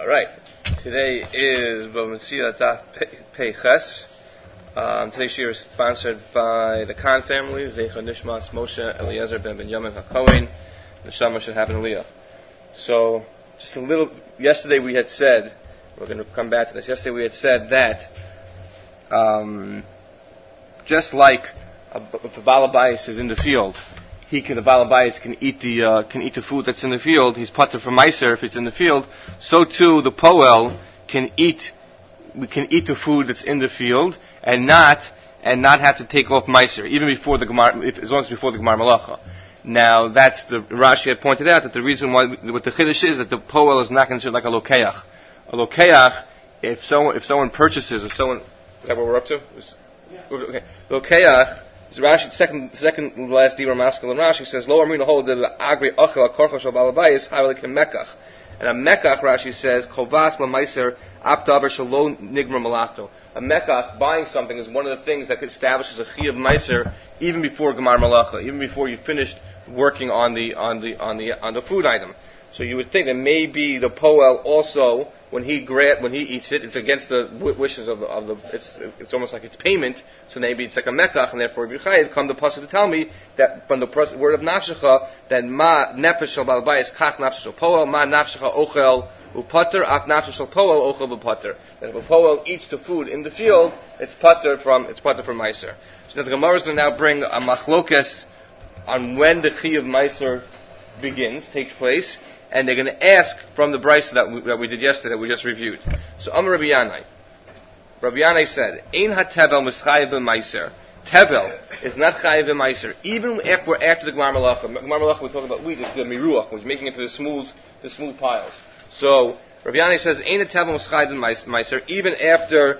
All right. Today is B'Metzia Daf Pei Ches. Today's year is sponsored by the Khan family, Zecha Nishmas Moshe Eliezer ben Benjamin HaKohen, Neshama should have an Aliyah. So, just a little, yesterday we had said, we're going to come back to this, yesterday we had said that, just like if a balabais is in the field, the balabais can eat the food that's in the field. He's pater from meiser if it's in the field. So too the poel can eat the food that's in the field and not have to take off meiser even before the gemar, as long as before the gemar malacha. Now that's the Rashi had pointed out that the reason why what the chiddush is that the poel is not considered like a lokeach. A lokeach, if someone purchases, is that what we're up to? Okay, lokeach. Rashi, second last Dibur masculine Rashi says, Lo Amrina hold the agri ochel akorcha shel balabayis havalik mekach. And a mekach, Rashi says, kovas lameiser aptaver shelo nigmar malachto. A mekach, buying something, is one of the things that establishes a chi of meiser even before gemar malacha, even before you finished working on the food item. So you would think that maybe the poel also, when he eats it, it's against the wishes of the it's almost like it's payment. So maybe it's like a mekach, and therefore Rabbi Chaim come the pasuk to tell me that from the word of nafshecha that ma nefesh shel balbayis kach nafesh shel poel ma nafshecha ochel upater ak nafesh shel poel ochel upater. That if a poel eats the food in the field, it's pater from meiser. So now the Gemara is going to now bring a machlokes on when the chi of meiser takes place. And they're going to ask from the brisa that we did yesterday, that we just reviewed. So, Amar Rabbi Yanai. Rabbi Yanai said, Ein ha-tevel mischayev b'meiser. Tevel is not chayev b'meiser. Even after the Gemar Malacha. Gemar Malacha, we're talking about wheat, the miruach, which is making it to the smooth piles. So, Rabbi Yanai says, Ein ha-tevel mischayev b'meiser. Even after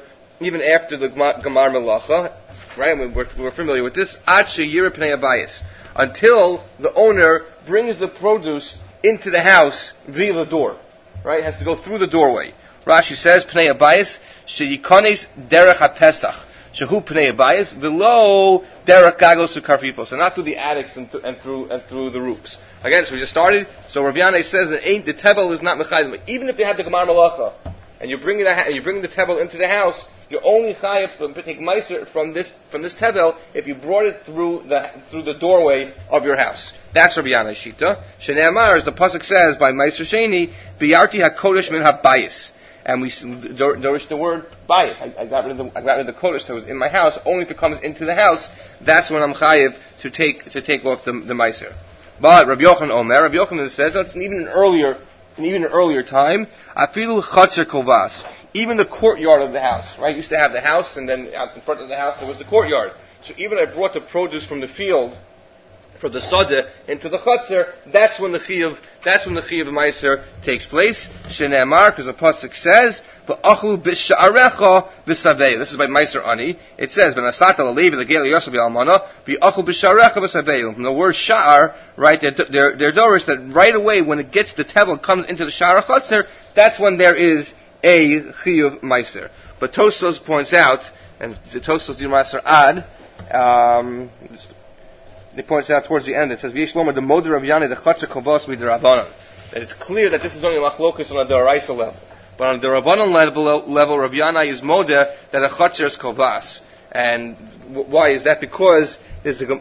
the Gemar Malacha, right? We're familiar with this. Ad she'yira pnei habayis. Until the owner brings the produce into the house via the door, right? It has to go through the doorway. Rashi says, "Pnei habayis sheyikones derech haPesach shehu pnei habayis v'lo derech gagos ukarfifos." So not through the attics and through the roofs. Again, so we just started. So Rav Yanai says that the tevel is not mechayim. Even if you have the gemar malacha and you're bringing the tevel into the house, you're only chayav to take meiser from this tevel if you brought it through the doorway of your house. That's Rabbi Yanai Shita. Shneimar, as the pasuk says by Meiser Sheni, Biyarti hakodesh min habayis, and we nourish the word bayis. I got rid of the kodesh that was in my house. Only if it comes into the house, that's when I'm chayav to take off the meiser. But Rabbi Yochanan says that's even an earlier time. Afilu chatzer kovas. Even the courtyard of the house, right? You used to have the house, and then out in front of the house there was the courtyard. So even I brought the produce from the field, from the sadeh into the chutzner, that's when the chi of meiser takes place. Shene'emar, because the pasuk says, "V'achlu b'sha'arecha v'savei." This is by Meiser Ani. It says, "V'nasata l'levi l'gel yosef yalmana v'achlu b'sha'arecha v'savei." From the word sha'ar, right? They're dorish that right away when it gets the tevel comes into the sha'ar chutzner, that's when there is a chi of meiser. But Tosfos points out, and the Tosfos di Maser Ad, he points out towards the end, it says, V'yesh lomer the moder of Yanai the chatzer kovos midrabanan. That it's clear that this is only a machlokus on a deraisa level. But on the rabbanon level, Rav Yanai is moder that a chatzer is kovas. And why is that? Because there's a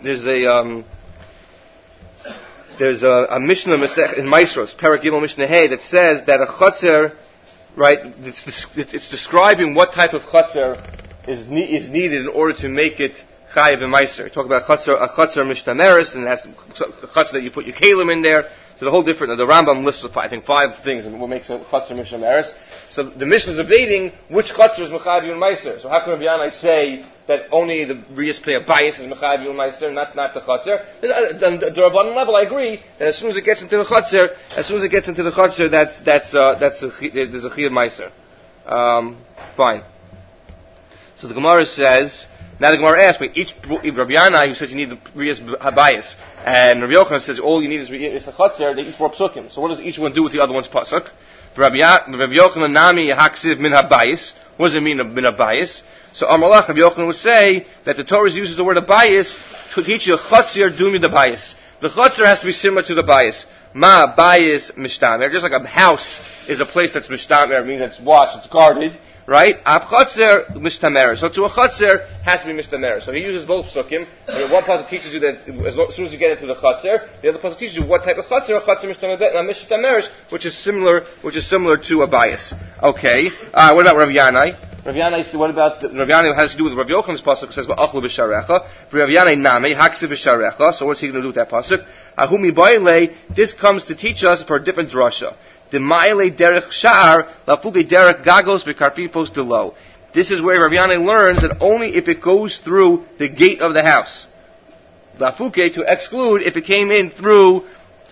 Mishnah in Maisros, Perek Gimel Mishnah Hey, that says that a chatzer, right, it's describing what type of chatzer is needed in order to make it chayiv and meiser. Talk about a chatzer mishtameres, and it has a chatzer that you put your kalim in there. So the whole different. The Rambam lists five things and what makes a chatzer mishtameres. So the Mishnah is debating which chatzer is mechayiv and meiser. So how can Rabbi Yanai say that only the riyas play a bias is mechayiv and meiser, not the chatzer? The Rabbanan level, I agree that as soon as it gets into the chatzer, there's a chi of meiser. Fine. So the Gemara says. Now the Gemara asks, but Rabbi Yanai, who says you need the Riyas Habayis, and Rabbi Yochanan says all you need is the Chatzar, they each four psukim. So what does each one do with the other one's pasuk? Rabbi Yochanan Nami Haksiv Min Habayis. What does it mean Min Habayis? So Amalach, Rabbi Yochanan would say that the Torah uses the word Habayis to teach you Chatzar Dumi the Bayis. The Chatzar has to be similar to the Bayis. Ma bayis mishtamer. Just like a house is a place that's mishtamer, means it's watched, it's guarded, right? Ab chotzer mishtamer. So to a chotzer has to be mishtamer. So he uses both psukim. And one pasuk teaches you that as soon as you get into the chotzer, the other pasuk teaches you what type of chotzer, a chotzer mishtamer, which is similar to a bayis. Okay. What about Rav Yanai? Rav Yanai, what about Rav Yanai has to do with Rav Yochanan's pasuk? It says va'achlu b'sharecha. Rav Yanai name haksiv b'sharecha. So what's he going to do with that pasuk? Ahumi baile. This comes to teach us for a different drasha. The ma'ile derech sha'ar lafuge derech gagos v'karpipos delo. This is where Rav Yanai learns that only if it goes through the gate of the house. Lafuke, to exclude if it came in through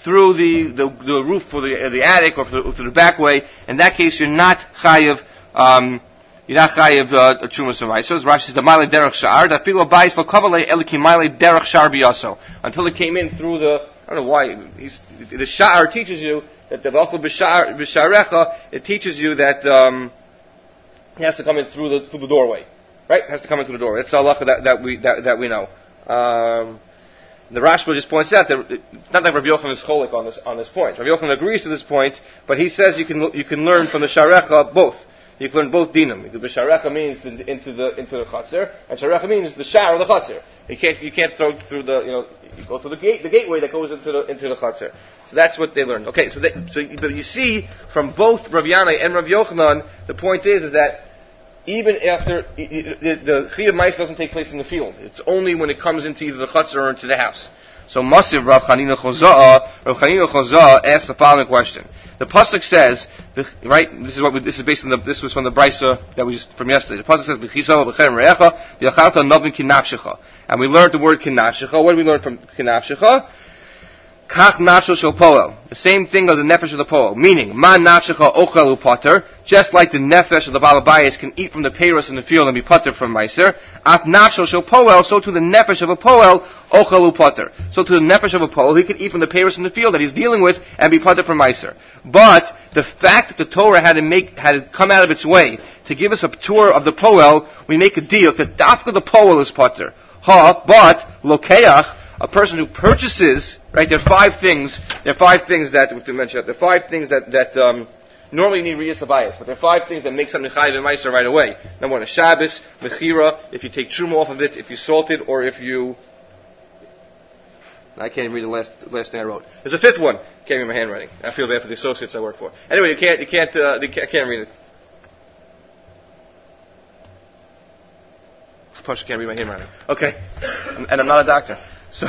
the roof for the attic or through the back way. In that case, you're not chayiv. You're not chayiv trumas and ma'asos. Rashi says the ma'ale derech sha'ar that filo bayis lo kavalei elikim ma'ale derech sha'ar biyaso, until it came in through the. I don't know why the sha'ar teaches you that the v'achlu b'sharecha. It teaches you that he has to come in through the doorway, right? It has to come in through the doorway. That's the halacha that we know. The Rashba just points out that it's not like Rabbi Yochanan is cholik on this point. Rabbi Yochanan agrees to this point, but he says you can learn from the sharecha both. You can learn both dinim. The sharecha means into the chatzir, and sharecha means the shar of the chatzir. You can't throw through you go through the gateway that goes into the chatzir. So that's what they learned. Okay, but you see from both Rav Yanai and Rav Yochanan, the point is that even after the chiyuv ma'is doesn't take place in the field, it's only when it comes into either the chatzir or into the house. So Masiv Rav Chanina Chozah asks the following question. The pasuk says, right? This was from the brisa that we just from yesterday. The pasuk says, "B'chisa v'cherem re'echa v'yachalta novin kinafshecha," and we learned the word kinafshecha. What did we learn from kinafshecha? Kach nafsho shel poel. The same thing of the nefesh of the poel. Meaning, ma nafshecha ochel upater. Just like the nefesh of the balabayas can eat from the peiros in the field and be pater from meiser. Af nafsho shel poel. So to the nefesh of a poel, ochel upater. So to the nefesh of a poel, he could eat from the peiros in the field that he's dealing with and be pater from meiser. But the fact that the Torah had to come out of its way to give us a tour of the poel, we make a deal that dafka the poel is pater. But lokeach, a person who purchases, right? There are five things that we mentioned. There are five things that normally need riyas abayis, but there are five things that make something chayiv and meiser right away. Number one, a Shabbos, mechira, if you take truma off of it, if you salt it, or if you. I can't even read the last thing I wrote. There's a fifth one. Can't read my handwriting. I feel bad for the associates I work for. Anyway, I can't read it. I can't read my handwriting. Okay, and I'm not a doctor. So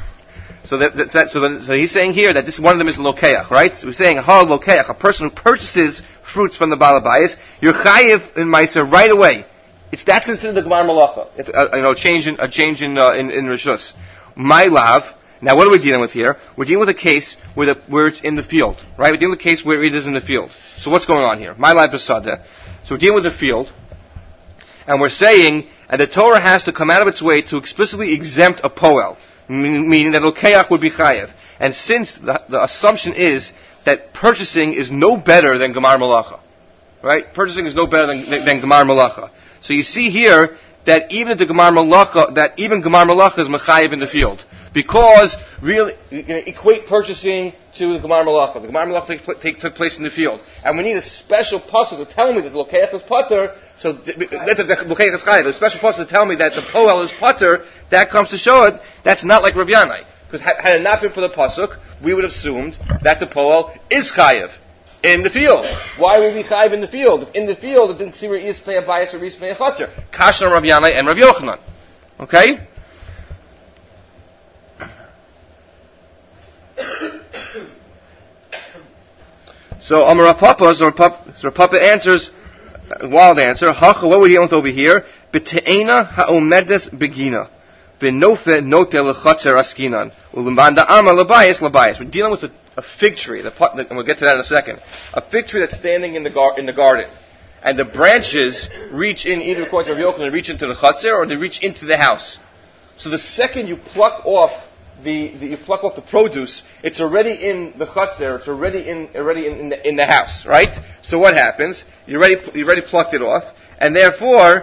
he's saying here that one of them is lokeach, right? So we're saying lokeach, a person who purchases fruits from the balabayas, you're chayiv in meiser right away. That's considered the gemar malacha. A change in rishus. My lav. Now, what are we dealing with here? We're dealing with a case where it's in the field, right? We're dealing with a case where it is in the field. So what's going on here? My lav besada. So we're dealing with the field, and we're saying, and the Torah has to come out of its way to explicitly exempt a poel. Meaning that lokeach would be chayev. And since the assumption is that purchasing is no better than gemar malacha, right? Purchasing is no better than gemar malacha. So you see here that even gemar malacha is mechayev in the field. Because really, equate purchasing to the gemar malacha. The gemar malacha took place in the field. And we need a special pasuk to tell me that the lokeach is pater. So the lokeach is chayev. A special pasuk to tell me that the poel is pater. That comes to show it. That's not like Rav Yanai. Because had it not been for the pasuk, we would have assumed that the poel is chayev in the field. Why would we be chayev in the field? If in the field it didn't see where is play a bias or is play a chatzir. Kasher Rav Yanai and Rav Yochanan. Okay? So Amar Papa, so Papa answers, wild answer. Hacha, what we're dealing with over here? B'te'ena ha'omedes begina. B'nofe note lechatzer askinan. U'limanda ama labayis. We're dealing with a fig tree, and we'll get to that in a second. A fig tree that's standing in the garden. And the branches reach in, either according to Rav Yochanan, reach into the chatzer, or they reach into the house. So the second you pluck off the produce, it's already in the chutzner, it's already in the house, right? So what happens? You already plucked it off, and therefore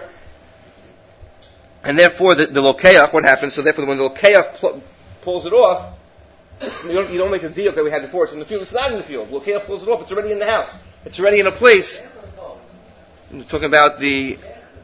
the lokeach, what happens? So therefore when the lokeach pulls it off, You don't make the deal that we had before. It's in the field. It's not in the field. Lokeach pulls it off. It's already in the house. It's already in a place. We're talking about the...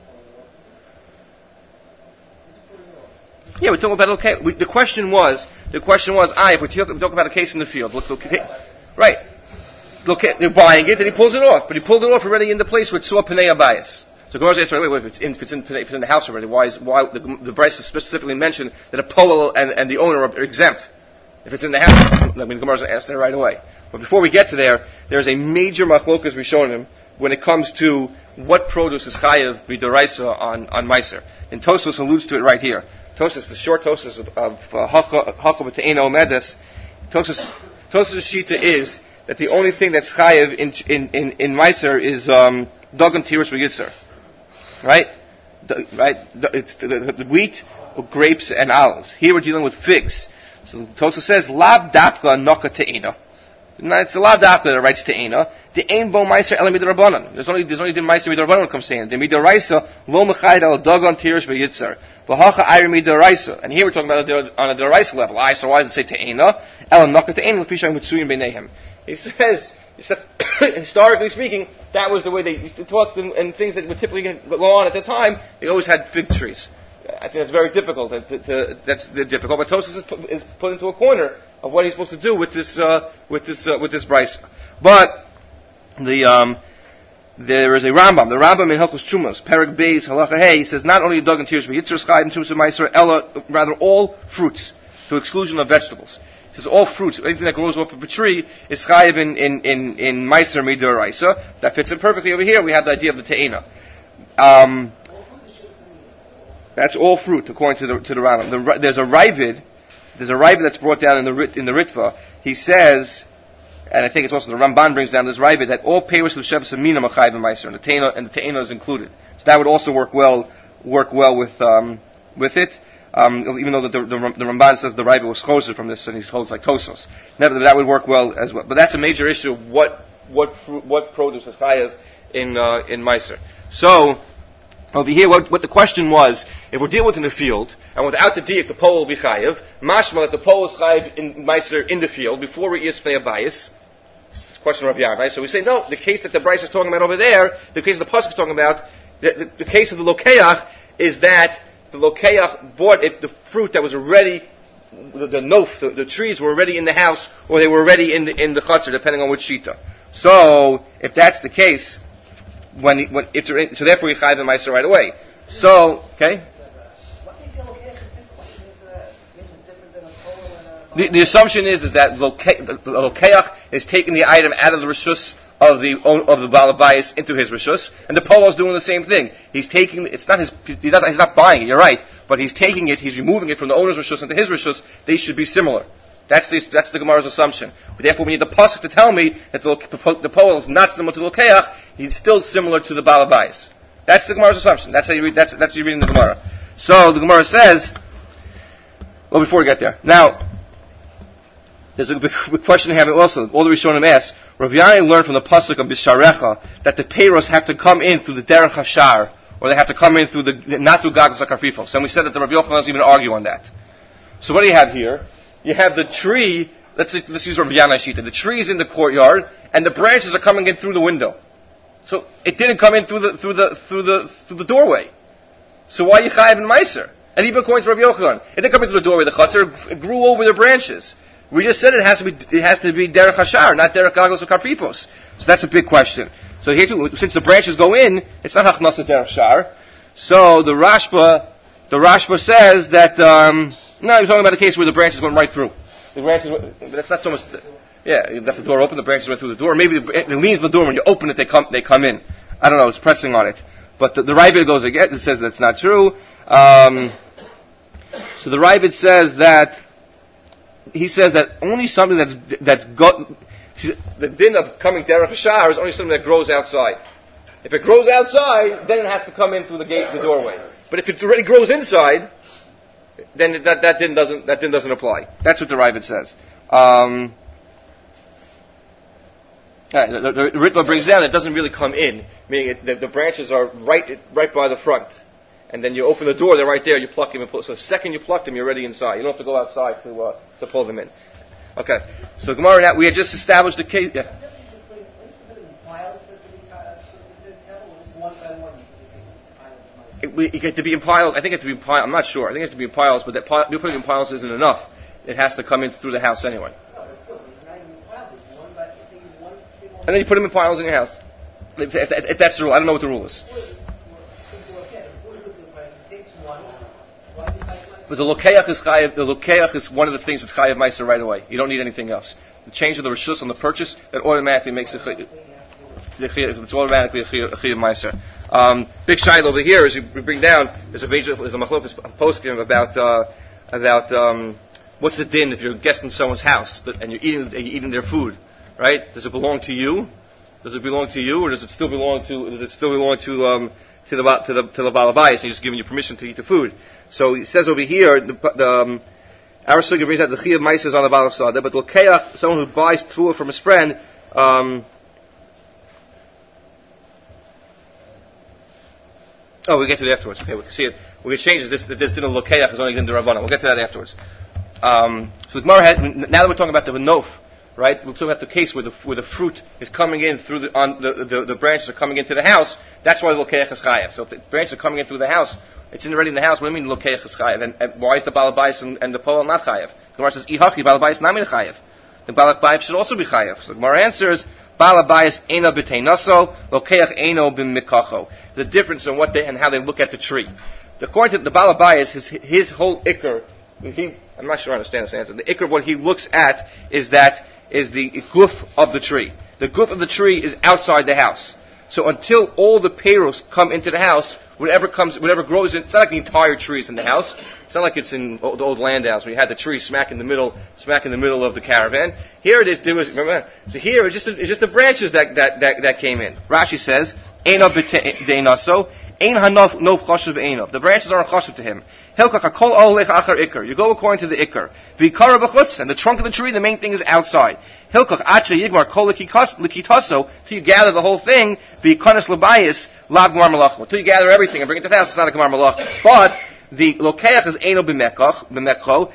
Yeah, we're talking about okay. The question was, if we're talking about a case in the field, right? Look, they're buying it, and he pulls it off, but he pulled it off already in the place with Suah Pnei Abayis. So Gemara says, wait, if it's in the house already, why the Bryce specifically mentioned that a Poel and the owner are exempt? If it's in the house, I mean, the Gemara asks that right away. But before we get to there's a major machlokas Rishonim when it comes to what produce is chayav b'doraisa on Meiser. And Tosfos alludes to it right here. Tosfos, the short Tosfos of Hacha B'Te'ena Omedes, Tosfos' shita is that the only thing that's chayav in Meiser is Dagan Tirus V'Yitzar. Right? It's the wheat, grapes, and olives. Here we're dealing with figs. So Tosfos says, Lab Dapka Noka Te'ena. It's a Lab Dapka that writes Te'ena. The Ein Bo Meiser Ele Midrabanan. There's only the Meiser Midrabanan comes saying. The Midraisa Lo Mechayed Al Dagan Tirus V'Yitzar. V'Hacha Ayr Midraisa. And here we're talking about on a Deraisa level. So why does it say Te'ena? El Noka Te'ena L'Fishayim Mitzuyim B'Neihem. He says, historically speaking, that was the way they used to talk, and things that would typically go on at the time. They always had fig trees. I think that's very difficult. That's difficult. But Tosfos is put into a corner of what he's supposed to do with this brisa. But there is a Rambam. The Rambam in Hilchos Trumos, Perek Beis Halacha Hey, he says not only Dagan Tirus V'Yitzar Chayv and Trumos Meiser, Ella, rather all fruits, to exclusion of vegetables. He says all fruits, anything that grows off of a tree, is chayiv in Meiser Midoraisa. That fits in perfectly over here. We have the idea of the Te'ena. That's all fruit, according to the Rambam. There's a Ravid that's brought down in the Ritva. He says, and I think it's also the Ramban brings down this Ravid, that all payers of Shevas Amina are chayiv in Meiser, and the Te'ena is included. So that would also work well with it. Even though the Ramban says the Ravid was choser from this, and he holds like Tosfos. That would work well as well. But that's a major issue of what produce is chayav in Meiser. So over here, what the question was, if we're dealing with in the field, and without the diak, the pole will be chayav. Mashma that the pole is chayav in Meiser in the field before we is pnei abayis. It's a question of Rav Yad, right? So we say no. The case that the Bryce is talking about over there, the case the pasuk is talking about, the case of the lokeach is that the lokeach bought it, the fruit that was already, the trees were already in the house, or they were already in the chutzner, depending on which shita. So, if that's the case, so therefore we chayiv the meiser right away. So, okay? The assumption is that the lokeach is taking the item out of the rishus of the balabayis into his rishus, and the polo is doing the same thing. He's taking he's not buying it. You're right, but he's taking it. He's removing it from the owner's rishus into his rishus. They should be similar. That's the Gemara's assumption. But therefore, we need the pasuk to tell me that the polo is not similar to the lokeach. He's still similar to the balabayis. That's the Gemara's assumption. That's how you read. That's you reading the Gemara. So the Gemara says. Well, before we get there, now there's a big question I have also. All the Rishonim ask. Rav Yair learned from the pasuk of Bisharecha that the peiros have to come in through the derech hashar, or they have to come in through not through gagos hakarfifos. And we said that the Rav Yochanan doesn't even argue on that. So what do you have here? You have the tree. Let's use Rav Yana Shita. The tree is in the courtyard, and the branches are coming in through the window. So it didn't come in through the doorway. So why are you chayiv in meiser? And even according to Rav Yochanan, it didn't come in through the doorway. The chutzner it grew over the branches. We just said it has to be derech hashar, not derech gagos or karpipos. So that's a big question. So here too, since the branches go in, it's not hachnasa derech shar. So the Rashba says that no, you're talking about a case where the branches went right through. The branches, that's not so much. You left the door open, the branches went through the door. Maybe the leaves of the door when you open it, they come in. I don't know. It's pressing on it. But the Ravid goes again. It says that's not true. So the Ravid says that. He says that only something the din of coming derech hashar is only something that grows outside. If it grows outside, then it has to come in through the doorway. But if it already grows inside, then that din doesn't apply. That's what the Ravid says. The Ritva brings down it doesn't really come in, meaning the branches are right by the front. And then you open the door, they're right there, you pluck them and pull. So the second you pluck them, you're already inside. You don't have to go outside to pull them in. Okay. So Gemara, now we had just established the case. Yeah. It had to be in piles. I think it had to be in piles. I'm not sure. I think it has to be in piles, but you putting it in piles isn't enough. It has to come in through the house anyway. And then you put them in piles in your house. If that's the rule. I don't know what the rule is. But the lokeach is chayav. The lokeach is one of the things that chayav meiser right away. You don't need anything else. The change of the reshus on the purchase, that automatically makes it chayav. It's automatically a chayav meiser. Big shayla over here, as we bring down, there's a machlokas poskim about what's the din if you're a guest in someone's house and you're eating their food, right? Does it belong to you? Does it belong to you, or does it still belong to the balabayas, and he's just giving you permission to eat the food? So he says over here, our sugya brings out the chayav meiser is on the balav sada, but l'keach, someone who buys tefua from his friend. Oh, we'll get to that afterwards. Okay, we can see it. We're going to change this. This din of lokeach is only din d'Rabbanan. We'll get to that afterwards. So the Gemara had, now that we're talking about the v'nof, right? We're talking about the case where the fruit is coming in through the branches are coming into the house. That's why the lokeach is chayav. So if the branches are coming in through the house, it's already in the house. What do you mean lokeach is chayav? And why is the balabais and the poel not chayav? The Gemara says ihachi balabais namin chayav. The balabais should also be chayav. So the Gemara answers balabais eno b'teinaso, lokeach eno b'mikacho. The difference in what and how they look at the tree. According to the balabais, his whole ikr, I'm not sure I understand this answer. The ikr of what he looks at is the guf of the tree. The guf of the tree is outside the house. So until all the peiros come into the house, whatever grows in, it's not like the entire tree is in the house. It's not like it's in the old landhouse where you had the tree smack in the middle of the caravan. Here it is. So here it's just the branches that came in. Rashi says, "Einav b'teinaso, ein hanof no chashuv einav." The branches aren't chashuv to him. Hilkach hakol olech achar ikar. You go according to the ikar. V'ikara b'chutz, and the trunk of the tree, the main thing is outside. Hilkach acha yigmar kol likitaso, till you gather the whole thing. V'ikanis l'bayis lav gemar malach. Till you gather everything and bring it to the house, it's not a gemar malach. But the lokeach is eno b'mekcho.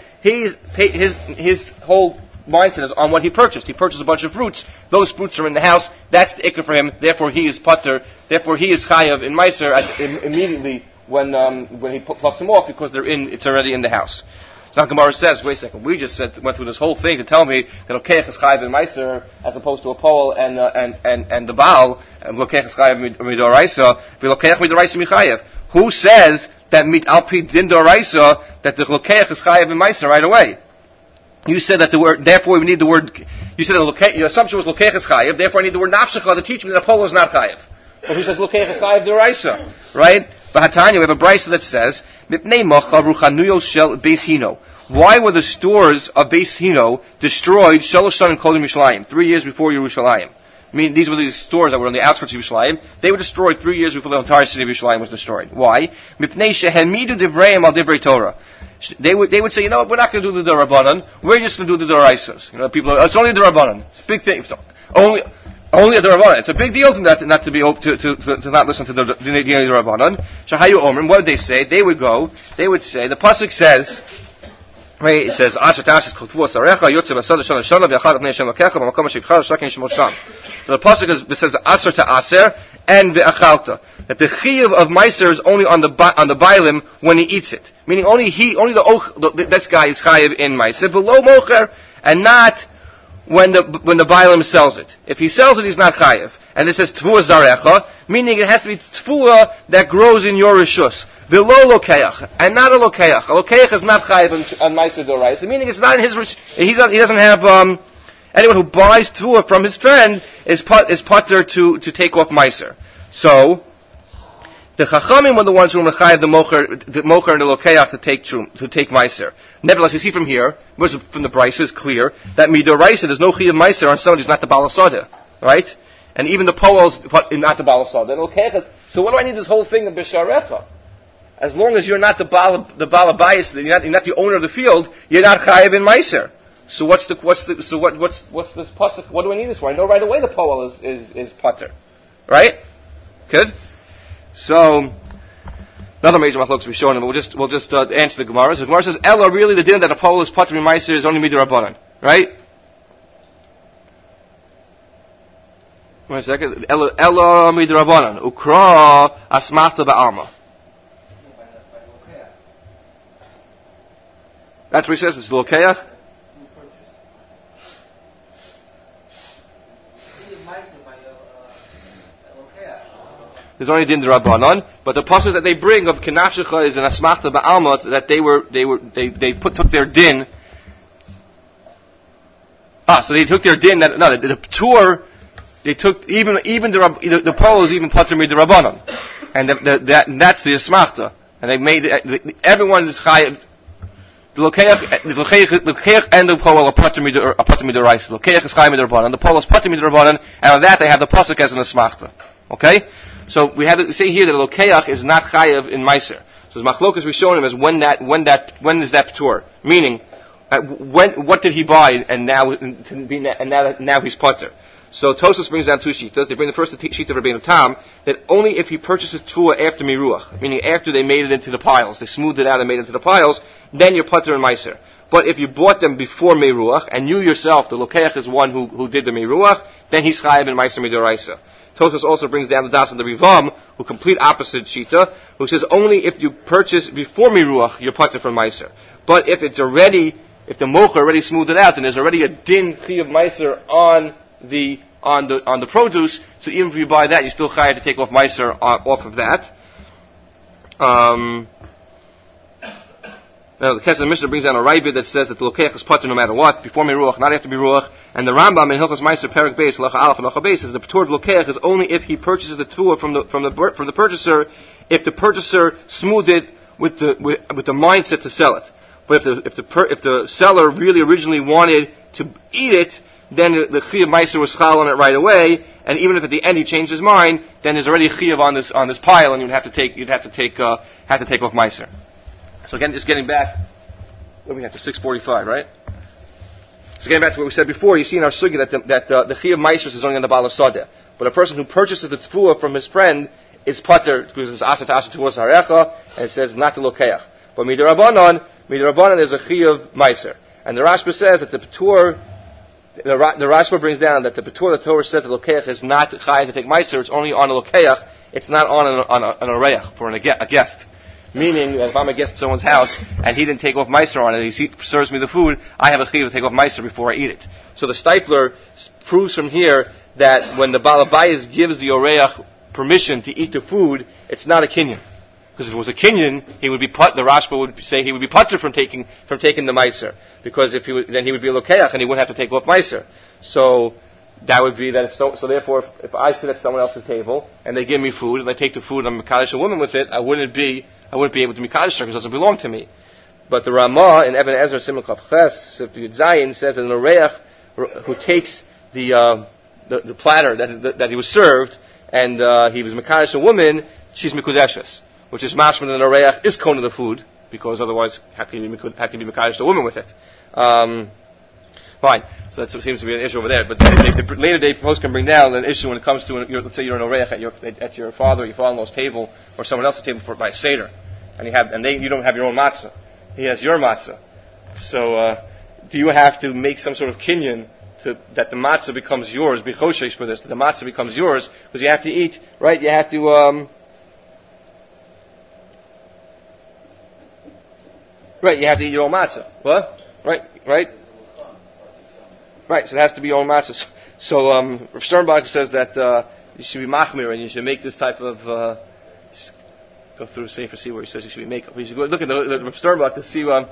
His whole mindset is on what he purchased. He purchased a bunch of fruits. Those fruits are in the house. That's the ikar for him. Therefore, he is pater. Therefore, he is chayav in meiser immediately when he plucks them off because it's already in the house. So now Gemara says, wait a second. We just went through this whole thing to tell me that lokeach is chayav in meiser as opposed to a poel and the baal. Lokeach is chayav midoraisa. Lokeach midoraisa michayav. Who says that mit alpi din doraisa that the lokeach is chayav in meiser right away? You said that the word, therefore we need the word, you said your assumption was lokeach is chayav, therefore I need the word nafshecha to teach me that poel is not chayav. But who says lokeach is chayav doraisa? Right? V'hatanya, we have a brisa that says, mipnei mocha ruchanuyo shel beis hino. Why were the stores of Beis Hino destroyed shalosh shanim kol Yerushalayim, 3 years before Yerushalayim? I mean, these were these stores that were on the outskirts of Yerushalayim. They were destroyed 3 years before the entire city of Yerushalayim was destroyed. Why? Mipnei shehemidu divreim al divrei Torah. They would say, you know what, we're not going to do the Darabanan, we're just going to do the Daraisas. You know, it's only the Darabanan. It's a big thing. So, only the Darabanan. It's a big deal to not to not listen to the Darabanan. Shahayu Omrim, what did they say? They would say, the pasuk says, right, it says, Asher Tashes Kultuva Sarecha, Yotze Basada Shana Shana, V'achad Abnei Hashem Lakecha, V'makom Shekchal, Shakin Shemot Sham. So the pasuk says, Asher to Aser, and V'achalta. That the chiyuv of meiser is only on the bailim when he eats it. Meaning only this guy is chayiv in meiser, below mocher, and not when the bailim sells it. If he sells it, he's not chayiv. And it says tfuah zarecha, meaning it has to be tfuah that grows in your rishus. Below lokeach, and not a lokeach. A lokeach is not chayiv on meiser doraisa. Meaning it's not in his rishus. He doesn't have, anyone who buys tfuah from his friend is pater to take off meiser. So, the Chachamim were the ones who were mechayev the mocher and the lokeach to take meiser. Nevertheless, you see from here, from the brisa, is clear that midoraisa there's no chiyuv meiser on someone who's not the balasada, right? And even the poel's not the balasada. So what do I need this whole thing of bisharecha? As long as you're not the balabayis, you're not the owner of the field, you're not chayev in meiser. So what's this pasuk? What do I need this for? I know right away the poel is pater, right? Good. So, another major machlokes we're showing, but we'll just answer the Gemara. So the Gemara says, Ella, really the din that a poel is pater meiser is only midrabanan, right? Wait a second. Ella midrabanan. Ukra asmachta ba'alma. That's what he says. It's lokeach. There's only din d'Rabbanan, but the pasuk that they bring of Kenashecha is an asmachta ba'alma that they took their din. So they took their din that the tour they took even the polos even pater midrabanan, and that's the asmachta, and they made everyone is chayav. The lokeach and the polo are pater midaraisa. The lokeach is chayav midrabanan, the polo is pater midrabanan, and on that they have the pasuk as an asmachta. Okay. So we have to say here that lokeach is not chayav in meiser. So the machlokas we shown him is when is that ptur? Meaning, what did he buy and now he's pater. So Tosfos brings down two shitas. They bring the first sheet of Rabbeinu Tam that only if he purchases tua after miruach, meaning after they made it into the piles, they smoothed it out and made it into the piles, then you're pater in meiser. But if you bought them before miruach and you yourself, the lokeach is one who did the miruach, then he's chayav in meiser midaraisa. Tosfos also brings down the das of the Rivam, who complete opposite shita, who says only if you purchase before miruach, you're pater from meiser. But if the mocha already smoothed it out, and there's already a din chi of meiser on the produce, so even if you buy that, you still chayav to take off meiser off of that. Now the Kesef Mishnah brings down a Raibid that says that the lokeach is pater no matter what, before miruach, not after miruach. And the Rambam in Hilchos Meiser Perek Beis Halacha Aleph and Halacha Beis says the ptur of lokeach is only if he purchases the tua from the purchaser, if the purchaser smoothed it with the mindset to sell it. But if the seller really originally wanted to eat it, then the Chiyav Meiser was chal on it right away. And even if at the end he changed his mind, then there's already a Chiyav on this pile, and you'd have to take off Meiser. So again, just getting back, what do we have to 6:45, right? So getting back to what we said before, you see in our sugi that the Chiyav Meiser is only on the Baal Sadeh. But a person who purchases the tefua from his friend is pater because it's asa towards harecha, and it says not to lokeach. But midirabanan is a Chiyav Meiser. And the Rashba says that the Rashba brings down that the Petur, the Torah says that lokeach is not chayav to take meiser. It's only on a lokeach. It's not on a reach for a guest. Meaning that if I'm a guest at someone's house and he didn't take off meiser on it, he serves me the food, I have a chayav to take off meiser before I eat it. So the Steipler proves from here that when the Baal Habayis gives the oreach permission to eat the food, it's not a kinyan. Because if it was a kinyan, he would be the Rashba would say he would be pater from taking the meiser. Because then he would be a lokeach and he wouldn't have to take off meiser. So that would be that. So therefore, if I sit at someone else's table and they give me food and I take the food and I'm mekadosh a woman with it, I wouldn't be able to mekadosh her because it doesn't belong to me. But the Ramah in Eben Ezra Simon Kaf Ches Yud Zayin says that an oreach who takes the platter that he was served and he was mekadosh a woman, she's mikudeshes, which is mashman and an oreach is kona the food, because otherwise how can you be mekadosh a woman with it? Fine. So that seems to be an issue over there. But the later day post can bring down an issue when it comes to let's say you're an oreach at your father or your father-in-law's table or someone else's table by a seder, and you don't have your own matzah. He has your matzah. So do you have to make some sort of kinyan that the matzah becomes yours? Be choshesh for this. That the matzah becomes yours because you have to eat, right? You have to. Right, you have to eat your own matzah. What? Right. Right, so it has to be your own matzah. So Rav Sternbach says that you should be machmir and you should make this type of. Go through Sefer, see where he says you should be make. You should go look at the Rav Sternbach to see what.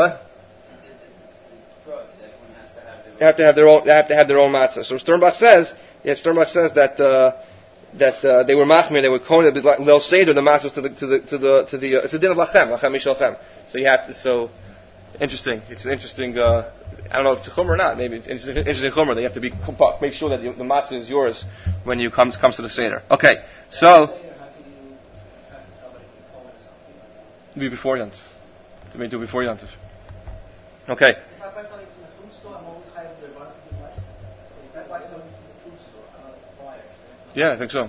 They have to have their own. They have to have their own matzah. So Sternbach says that they were machmir, they were kohen. They'll say to the matzah was to the. It's a din of lachem mishalchem. So you have to. So interesting. It's an interesting. I don't know if it's a chumrah or not. Maybe it's interesting chumrah. They have to make sure that the matzah is yours when you comes to the seder. Okay, so be before Yantif. To me, do before Yantif. Okay. Yeah, I think so.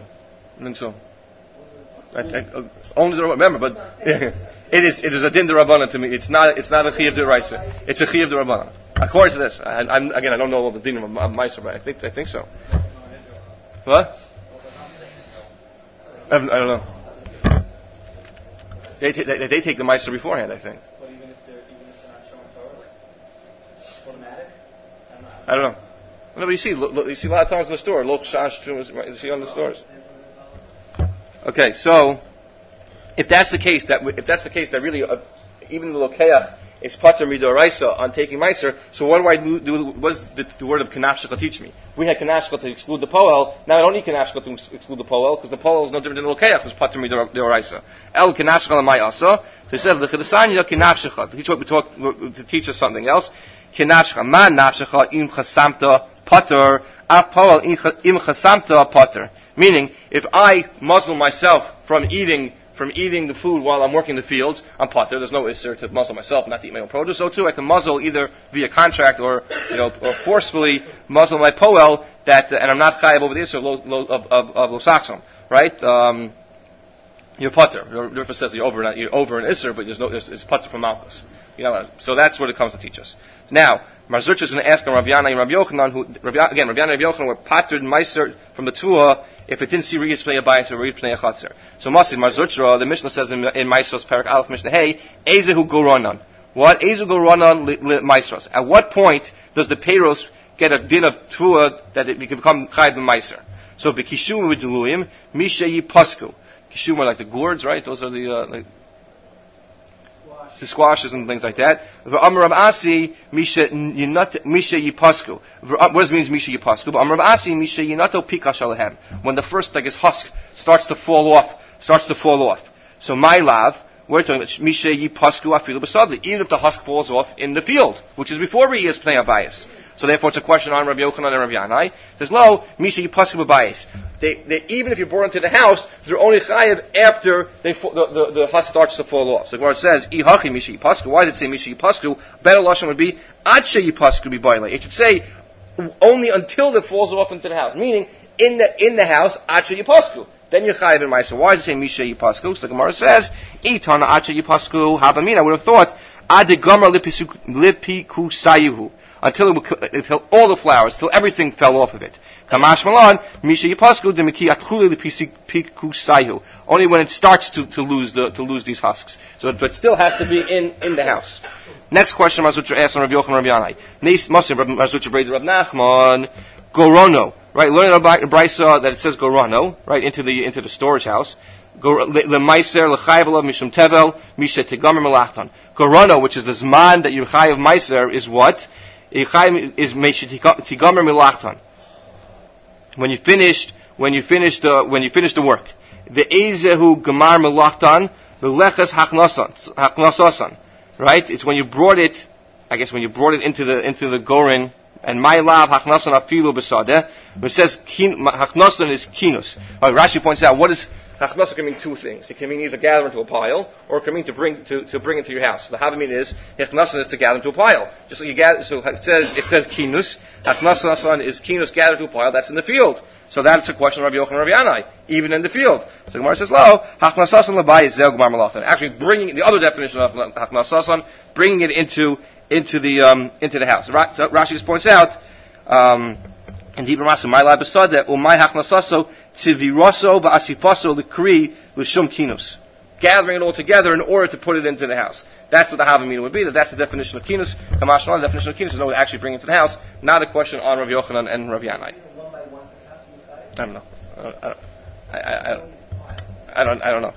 Only the remember, but it is a din d'Rabbanan to me. It's not a chiyav d'oraisa. It's a chiyav d'Rabbanan. According to this, I don't know all the din of Meiser, but I think so. What? I don't know. They take the Meiser beforehand, I think. But even if they're not showing Torah, like automatic? I don't know. No, but you see a lot of times in the store, Loch Shash, you see on the stores. Okay, so if that's the case, that really even the Lokeach is pater midoraisa on taking Meiser. So what do I do? What does the word of Kanafshcha teach me? We had Kanafshcha to exclude the Poel. Now I don't need Kanafshcha to exclude the Poel because the Poel is no different than the Lokeach, who's pater midoraisa. El Kanafshcha l'may asa. So he said the Chedasanya Kanafshcha to teach us something else. Kanafshcha man nafshcha im chasamta pater af Poel im chasamta pater. Meaning, if I muzzle myself from eating the food while I'm working the fields, I'm pater. There's no isser to muzzle myself, not to eat my own produce. So too, I can muzzle either via contract or forcefully muzzle my poel and I'm not chayav over the isser of losaxum, right? You're pater. Your Riffa says you're over an isser, but it's pater from malchus. So that's what it comes to teach us. Now, Marzurcha is going to ask on Rav Yana and Rav Yochanan, Rav Yana and Rav Yochanan were patered meiser from the tuah if it didn't see Riyas Pnei Abayis or Riyas Pnei Achatzer. So Marzurcha, the Mishnah says in Meiseros Perak Aleph Mishnah, hey, Ezehu Goronan. What? Ezehu Goronan Meiseros. At what point does the Peiros get a din of tuah that it can become Chayv Meiser? So B'kishum V'Deluyim, Misha Yipasku. Kishum are like the gourds, right? Those are the the squashes and things like that. V'amar Rav Asi misha yipasku. What does it mean misha yipasku? V'amar Rav Asi misha yinato pikash alehem. When the first husk starts to fall off. So my lav, we're talking about misha yipasku afilu b'sadli. Even if the husk falls off in the field, which is before Riyas Pnei Abayis. So therefore, it's a question on Rav Yochanan and Rav Yanai. There's no misha yipasku b'bayis. They even if you brought into the house, they're only chayav after the husk starts to fall off. So the Gemara says, "Ihachi misha yipasku." Why does it say misha yipasku? Better lashon would be adshe yipasku b'bayla. It should say only until it falls off into the house, meaning in the house adshe yipasku. Then you're chayav in ma'aser. Why does it say misha yipasku? So the Gemara says, "Itana adshe yipasku habamina." I would have thought ad gomer lipiku sayuhu. Until all the flowers, till everything fell off of it. Kamash Malan, Misha Yipasku, Demiki Atchuli Piku Sayu. Only when it starts to lose these husks. So it still has to be in the house. Next question Mazutra asks on Rav Yochanan Rav Yanai. Mazutra Breda Rav Nachman, Gorono. Right, learning about Brisa that it says Gorono, right, into the storage house. Le Meiser, Le Chayavalav, Mishum Tevel, Misha Tegamer Melachtan. Gorono, which is the Zman that you Chayav Meiser, is what? Is tigamer milachtan. When you finish the work, the ezehu gamar milachtan, the lechas hachnasasan. Right? It's when you brought it into the gorin, and my lav hachnasan afilu b'sadeh. It says hachnasan is kinus. Rashi points out what is. Hachnasa can mean two things. It can mean either gather into a pile, or it can mean to bring into your house. The Havamina is Hachnasa is to gather into a pile. Just like you gather, so it says kinus. Hachnasa is kinus gather into a pile. That's in the field. So that's a question of Rabbi Yochanan and Rabbi Yanai, even in the field. So the Gemara says, "Lo Hachnasa l'bayis zel gemar malachtan." Actually, bringing the other definition of Hachnasa, bringing it into the house. So Rashi just points out in Dibur Masu, my lab besada umay Hachnasa. Tiviroso ba'asifaso l'kri l'shum kinus. Gathering it all together in order to put it into the house. That's what the Havamina would be. That's the definition of kinus. Kamash the definition of kinus is no actually bringing it to the house. Not a question on Rav Yochanan and Rav Yanai. I don't know. I don't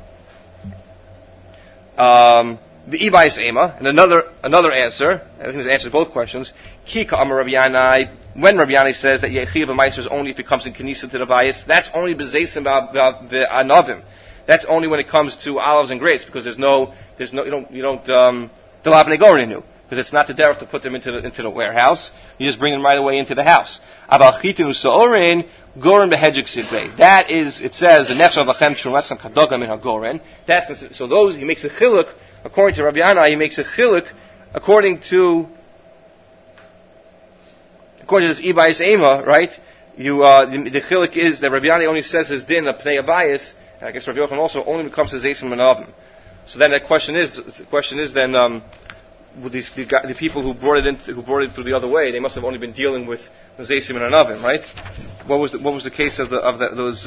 know. The Ibayis Ema, and another answer, I think this answers both questions. Kika Amar Rav Yanai, when Rav Yanai says that Yechiv Meiser is only if it comes in Kenisa to the Bayis, that's only Bezesim the Anavim. That's only when it comes to olives and grapes, because you don't Delabne Gorin, because it's not the derech to put them into the warehouse. You just bring them right away into the house. Aval Chitinu Sa'orin, Gorin Behedjik Sidbei. That is, it says, the Nefesh of Lachem Shumesam Kadogam in HaGorin. So those, he makes a chiluk, according to Rav Yanai, he makes a chiluk, according to this Ibayis Ema, right? The chiluk is that Rav Yanai only says his din of Pnei Abayis, and I guess Rav Yochanan also only becomes his Zesim Menavim. So then the question is then, with the people who brought it through the other way, they must have only been dealing with the Zaysim and Anavim, right? What was the case of those?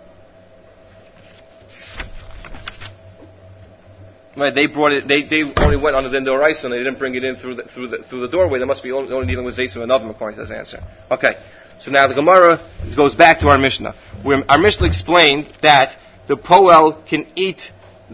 Right, they brought it. They only went under the Doraisa and they didn't bring it in through the doorway. They must be only dealing with Zaysim and Anavim, according to his answer. Okay, so now the Gemara goes back to our Mishnah. Where our Mishnah explained that the Poel can eat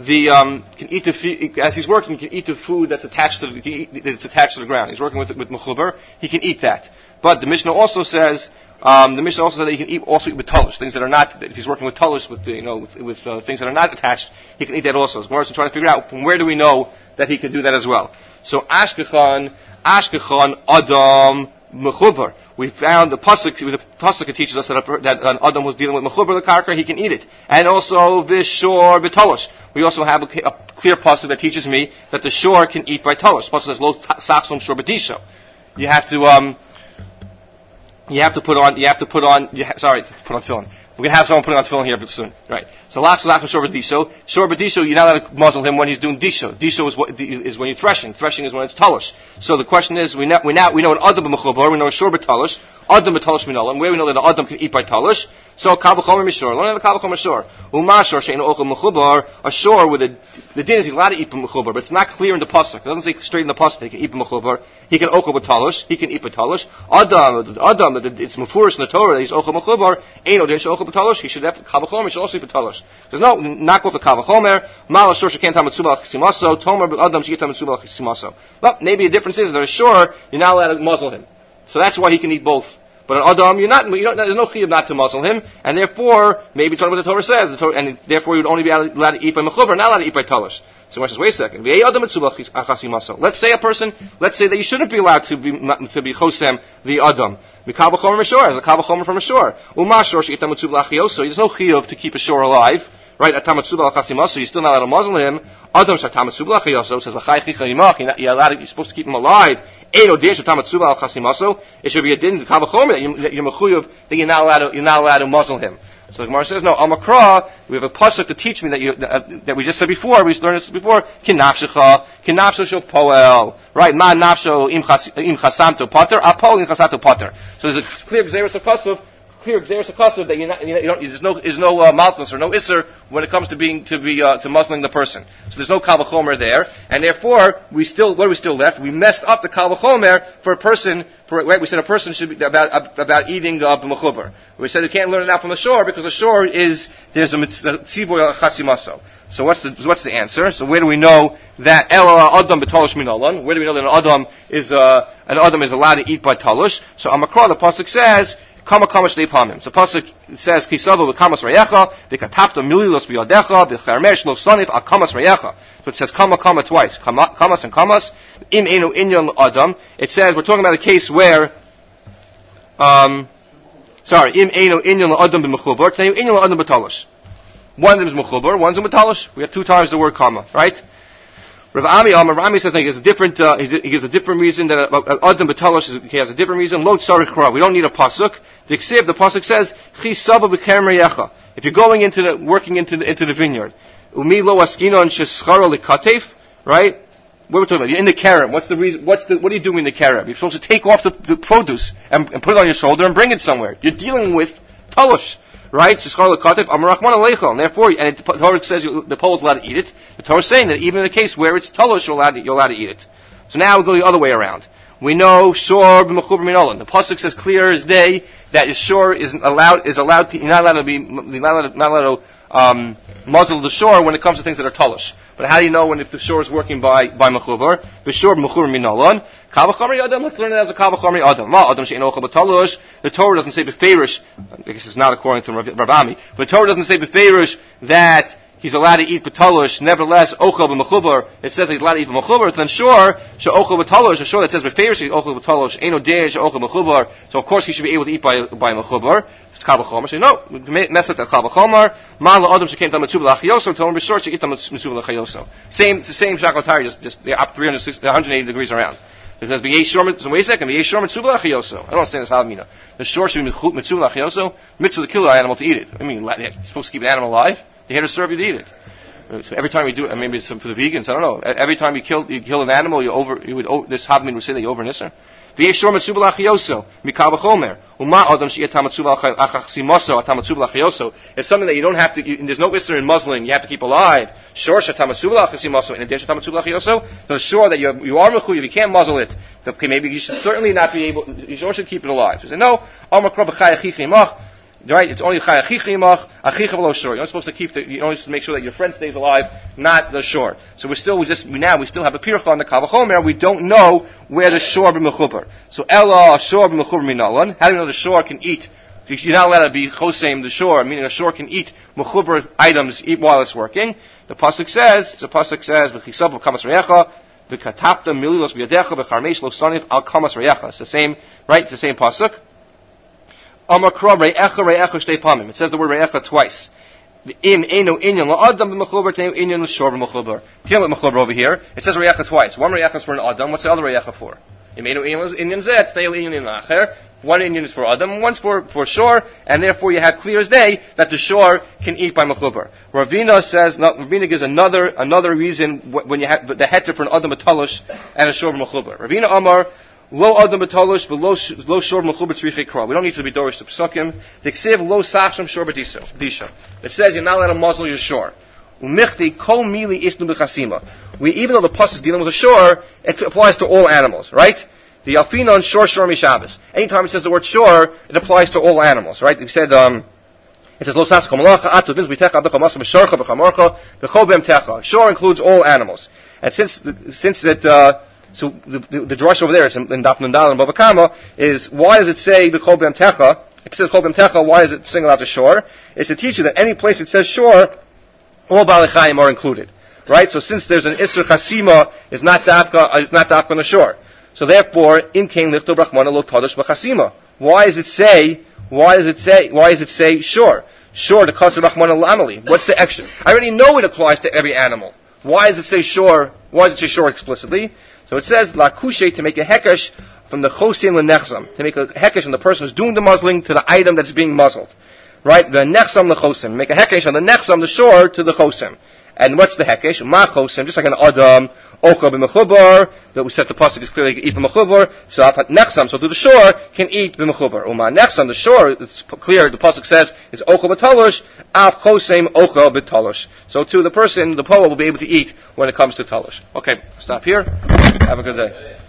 as he's working, he can eat the food that's attached to the ground. He's working with mechuber, he can eat that. But the Mishnah also says that he can eat with tolush, things that are not. If he's working with tolush with things that are not attached, he can eat that also. So we're trying to figure out from where do we know that he can do that as well. So Ashkechan Adam mechuber. We found the pasuk teaches us that an Adam who's dealing with mechuber the karka, he can eat it, and also v'shor b'tolush. We also have a clear pasuk that teaches me that the shor can eat by tolush. Pasuk says lo saksom shor b'tisho. You have to put on tefillin. We're going to have someone putting on tefillin here soon. Right. So lach shor b'tisho. Shor b'tisho, you're not allowed to muzzle him when he's doing disho. Disho is when you're threshing. Threshing is when it's tolush. So the question is, we know an Adam b'mechubar, we know a shor b'tolush, Adam b'tolush minolam, where we know that an Adam can eat by tolush. So kavachomer mishor. Learn the kavachomer shor. Umashor she'en ochel mechubar, a shor with the din is he's allowed to eat b'mechubar, but it's not clear in the pasuk. It doesn't say straight in the pasuk he can eat b'mechubar. He can ochel b'tolush. He can eat b'tolush. Adam, it's mefurish in the Torah that he's ochel mechubar. Eino desh ochel b'tolush. He should have kavachomer. He should also eat b'tolush. There's no knock off the kavachomer. Mal shor she'ken tamatzuba chisimaso. Tomer b'adam she'et tamatzuba chisimaso. Well, maybe the difference is that a shor you're not allowed to muzzle him. So that's why he can eat both. But an Adam, there's no chiyuv not to muzzle him, and therefore, maybe talking what the Torah says, and therefore you would only be allowed to eat by mechubar, not allowed to eat by tolush. So Moshe says, wait a second. Let's say that you shouldn't be allowed to be chosem the Adam. Mikabel chomer mishor, as a kabel chomer from a shore. Umashor she'it tamatzuba lachioso. There's no chiyuv to keep a shore alive. Right, at tamatzuba al-chasimaso, you're still not allowed to muzzle him. Adam shah tamatzuba al-chayoso says, you're supposed to keep him alive. Eino din shah tamatzuba al-chasimaso. It should be a din kavachomer that you're mechuyev that you're not allowed to muzzle him. So the Gemara says, no, Al-Makra, we have a pasuk to teach me that we just said before, we learned this before, kinafshecha shel poel. Right, ma nafsho im chasamto poter, apol im chasamto poter. So there's a clear exeris of pasuk that there's no malchus or no isser when it comes to muzzling the person. So there's no kal v'chomer there, and therefore what are we still left? We messed up the kal v'chomer for a person. Right, we said a person should be about eating the mechubar. We said you can't learn it now from the shore because the shore there's a tziboy chasimaso. So what's the answer? So where do we know that adam b'tolush minolan? Where do we know that an adam is allowed to eat by tolush? So Amakra, the pasuk says. Kama shnei pamim. So pasuk says kisava v'kamas reyecha v'katapta mililos b'yadecha v'charmesh lo sonit al kamas reyecha. So it says kama twice. Kamas and kamas. Im enu inyan adam. It says we're talking about a case where im enu inyan adam b'mechubar. Today inyan adam b'tolush. One of them is mechubar. One's a b'tolush. We have two times the word kama. Right. Rav Ami says that he gives a different reason that Adam B'talosh he has a different reason. Lo tzarich ra. We don't need a pasuk. The pasuk says Chisava b'kerem reyecha. If you're going working into the vineyard, Umi lo askinon shescharo lekatef. Right? What are we talking about? You're in the kerem. What's the reason? What are you doing in the kerem? You're supposed to take off the produce and put it on your shoulder and bring it somewhere. You're dealing with talosh. Right? And therefore, and the Torah says the Pole is allowed to eat it. The Torah is saying that even in the case where it's tolush, you're allowed to eat it. So now we go the other way around. We know shor b'mechubar minolan. The pasuk says clear as day that your shor you're not allowed to muzzle the shore when it comes to things that are tolush. But how do you know if the shore is working by mechubar? B'shor b'mechubar minolan. Kavachomer adam. Let's learn it as a kavachomer adam. Ma adam she'en ochel b'tolush. The Torah doesn't say b'feirish. I guess it's not according to Rav Ami. But the Torah doesn't say b'feirish that he's allowed to eat b'tolush. Nevertheless, ochel b'mechubar. It says that he's allowed to eat b'mechubar. Then sure, she'ochel b'tolush. A shore that says b'feirish ochel b'tolush. Eino de'eh she'ochel b'mechubar. So of course he should be able to eat by mechubar. Kavachomer. So no, mess up that kavachomer. Ma la adam she'came tamatzuba lachioso. Told him be short she'it tamatzuba lachioso. Same shakotari, just they're up 180 degrees around. Because wait a second, v'yeshor mitzuba lachioso. I don't understand this halmina. The shore should be mitzuba lachioso. Mitzvah to kill an animal to eat it. I mean, you're supposed to keep an animal alive. They're here to serve you to eat it. So every time you do it, maybe it's for the vegans, I don't know. Every time you kill an animal, this Havmin would say that you over Nisr. If something that you don't have to, there's no Isser in muzzling, you have to keep alive. The shore that you are mechuyev, you can't muzzle it. Okay, maybe you should certainly not be able, you should keep it alive. So say, no, right? It's only chaya chichimach, achicha v'lo shor. You're not supposed to you're only supposed to make sure that your friend stays alive, not the shore. So we still have a pircha on the kavachomer. We don't know where the shore b'mechuber. So ella shore b'mechuber minalan. How do we know the shore can eat? You're not allowed to be choseim the shore, meaning the shore can eat mechuber items, eat while it's working. The pasuk says, v'chisav v'kamas reyecha, v'katapta mililos b'yadecha v'charmesh lo sanif al kamas reyecha. It's the same, right? It's the same pasuk. It says the word re'echa twice. Over here, it says re'echa twice. One re'echa is for an adam. What's the other re'echa for? One Indian is for adam, one's for shore, and therefore you have clear as day that the shore can eat by mechuber. Ravina gives another reason when you have the heter for an adam atalosh and a shore mechuber. Ravina Amar. Lo adam betalosh v'lo shor mechuber tzrichei kra. We don't need to be dorish to psukim. Diksiv lo sachsham shor disha. It says you're not allowed to muzzle your shore. Umichti kol mili isnu b'chasima. Even though the pasuk is dealing with a shore, it applies to all animals, right? The alfina on shor mishabes. Anytime it says the word shore, it applies to all animals, right? We said it says lo sachsham malacha atu vins b'techa b'chamasam b'sharcha b'chamorcha b'chol b'em techa. Shore includes all animals, and since that. So the drush over there is in Daf Nundal and Bava Kama is why does it say the Kol B'em Techa? If it says Kol B'em Techa, why does it single out the shore? It's to teach you that any place it says shore, all Baalei Chayim are included, right? So since there's an Isser Chasima, is not dafka on the shore. So therefore, in Kain Lichto Brachmana Lo Tadosh B'Chasima. Why does it say shore? Shore to Kasser Brachmana L'Amali. What's the extra? I already know it applies to every animal. Why does it say shore? Why does it say shore explicitly? So it says, la kushe, to make a hekesh from the chosim lenechzam, to make a hekesh from the person who's doing the muzzling to the item that's being muzzled. Right? The nechzam lechosim. Make a hekesh on the nechzam, the shore, to the chosim. And what's the hekesh? Ma chosim, just like an adam, oka b'mechubar, that we said the pasuk is clearly eat b'mechubar, so nechzam, so through the shore, can eat b'mechubar. Uma nechzam, the shore, it's clear, the pasuk says, is oka b'talosh, af chosim oka b'talosh. So too, the person, the poa will be able to eat when it comes to talosh. Okay, stop here. Have a good day.